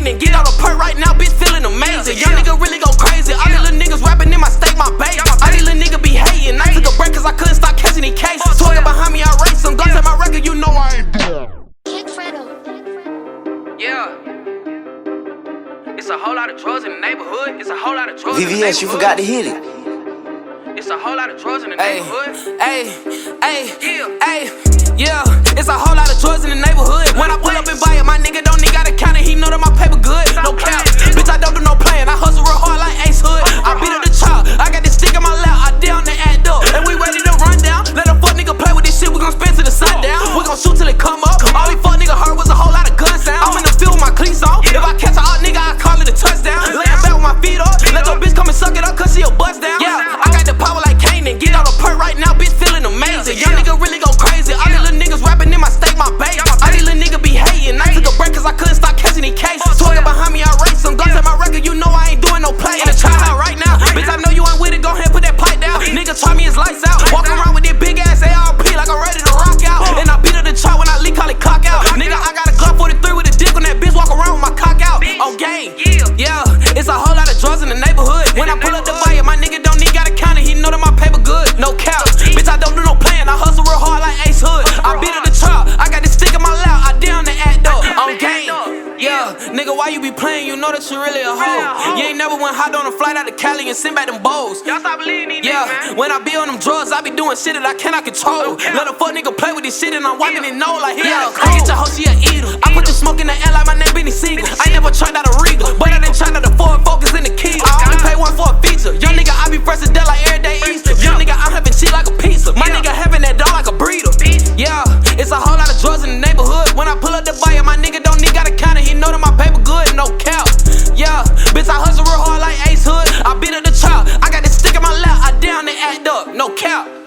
cane and get out of perk right now, bitch feeling amazing. Young nigga really go crazy. All these little niggas rapping in my state, my baby. All these little niggas be hating. I took a break cause I couldn't stop catching these cases. Talking behind me, I race them. Go take my record, you know I ain't doing. Yeah. It's a whole lot of drugs in the neighborhood. It's a whole lot of drugs in the neighborhood. VVS, you forgot to hit it. It's a whole lot of drugs in the neighborhood. Yeah. It's a whole lot of drugs in the neighborhood. When I pull up and buy it, my nigga don't need got a counter. He know that my paper good. No cap. Bitch, I don't do no playing. I hustle real hard like Ace Hood. I beat up the chop. I got this stick in my lap. I down the act up. And we ready to run down. Let a fuck nigga play with this shit. We gon' spin till the sun down. We gon' shoot till it come up. All these fuck nigga heard was a whole lot of gun sound. I'm in the field with my cleats on. If I catch a hot nigga, I call it a touchdown. Laying back with my feet up. Let your bitch come and suck it up cause she a bust down. Yeah, I got the power like Kanan. Get out of perk right now, bitch feeling amazing. Young nigga really go crazy. All these little niggas rapping in my state, my baby. All these little niggas be hating. I took a break cause I couldn't stop catching these cases. Talking behind me, I race them. Go take my record, you know I ain't doing no play. In the trap out right now. Bitch, I know you ain't with it, go ahead and put that pipe down. Nigga try me his lights out. Walk around with this big ass ARP like I'm ready to rock out. And I beat up the chart when I leak, call it cock out. Nigga, I got a Glock 43 with a dick on that bitch, walk around with my cock out. On game. Yeah, it's a whole lot of drugs in the neighborhood. When I pull up the buyer, my nigga don't need got a counter. He know that my paper good. No cap. Bitch, I don't do no playing. I hustle real hard like Ace Hood. I beat up the chart. I got this stick in my lap. I down the act up. On game. Yeah, nigga, why you be playing? You know that you really a hoe. You ain't never went hot on a flight out to Cali and send back them bowls. Y'all stop believing these Yeah, niggas, man. when I be on them drugs, I be doing shit that I cannot control. Let a fuck nigga play with this shit and I'm wiping it no like he got a cold. I get your hoe, she a eater. I put the smoke in the air like my name Benny Siegel. I ain't never tried out a Regal, but I done tried out a Ford Focus in the key. I only pay one for a feature. Young nigga, I be pressing dead like every day Easter. Young nigga, I'm having cheese like a pizza. My nigga having that dog like a breeder. Yeah, it's a whole lot of drugs in the neighborhood. When I pull up the buyer, my nigga don't need got a counter. He know that my paper good, no cap. Yeah, bitch, I hustle real hard like Ace Hood. I beat up the chop. I got this stick in my lap. I down the act up, no cap.